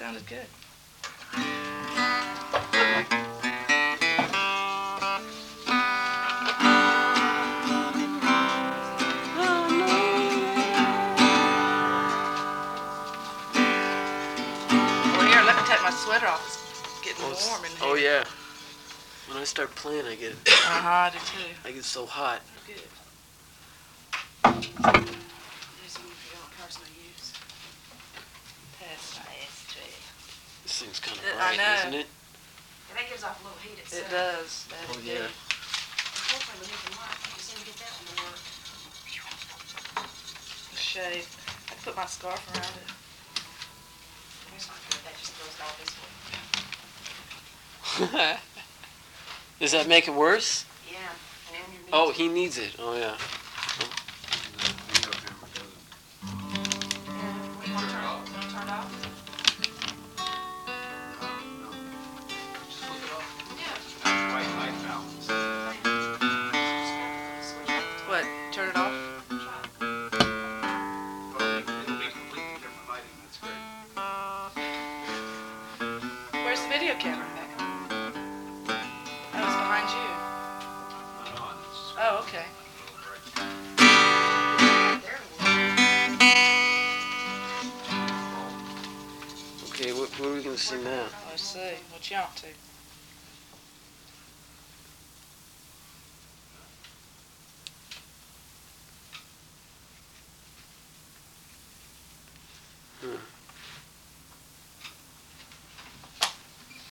sounded good. Well, here, let me take my sweater off. It's getting warm in here. Oh, yeah. When I start playing, I get... I do too. I get so hot. Good. There's one for your personal use. That's nice, too. This thing's kind of I bright, know. isn't it? And that gives off a little heat itself. It does. That's Oh, yeah. Unfortunately, we need the light. We seem to get that one to work. The shade. I put my scarf around it. That's not good. That just goes all this way. Does that make it worse? Yeah. And then your Oh, he needs it. Oh, yeah. We want to turn it off? What? Turn it off? Where's the video camera? Oh, it's behind you. Oh, okay. Okay, what are we going to sing now? Let's see. What you up to?